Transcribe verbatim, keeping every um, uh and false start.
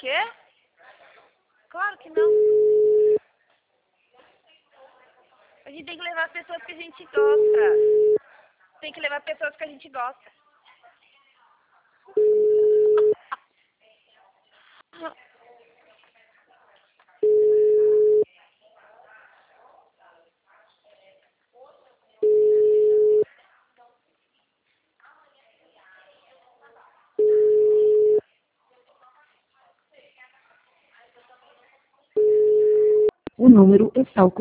Quê? Claro que não. A gente tem que levar pessoas que a gente gosta. Tem que levar pessoas que a gente gosta. O número está ocupado.